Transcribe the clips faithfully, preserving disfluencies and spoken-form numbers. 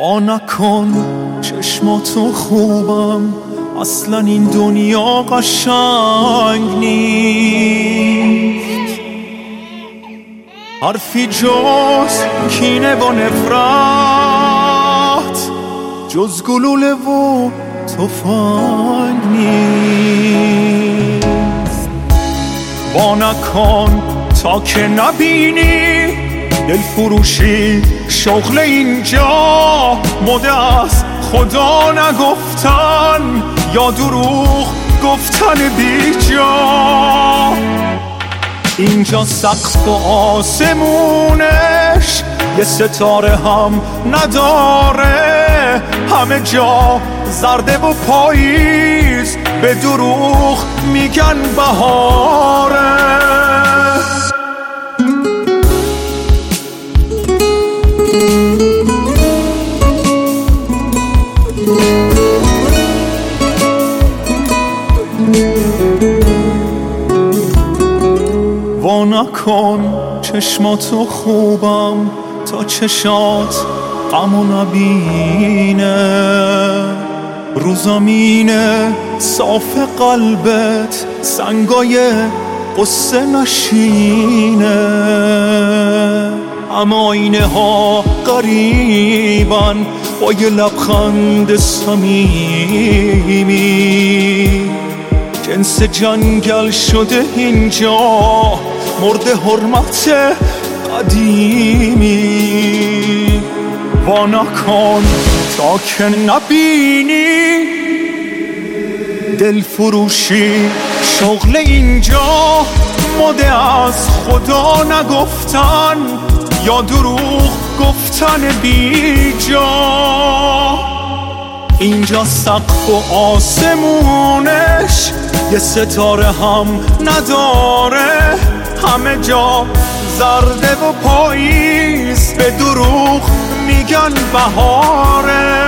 وا نکن چشماتو خوبم، اصلا این دنیا قشنگ نیست. حرفی جز کینه و نفرت، جز گلوله و تفنگ نیست. وا نکن تا که نبینی دل فروشی شغل اینجا، مده از خدا نگفتن یا دروغ گفتن بی جا. اینجا سقف و آسمونش یه ستاره هم نداره، همه جا زرده و پاییز به دروغ میگن بهاره. وا نکن چشماتو خوبم تا چشات غمو نبینه، رو زمینه صاف قلبت سنگای قصه نشینه. اما اینه ها قریبن با یه لبخند صمیمی، جنس جنگل شده اینجا مرد حرمت قدیمی. وا نکن تا که نبینی دل فروشی شغل اینجا، مده از خدا نگفتن یا دروغ گفتن بی جا. اینجا سقف و آسمونش یه ستاره هم نداره، همه جا زرده و پاییز به دروغ میگن بهاره.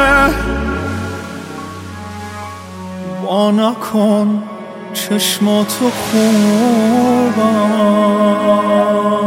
وا نکن چشماتو خوبم.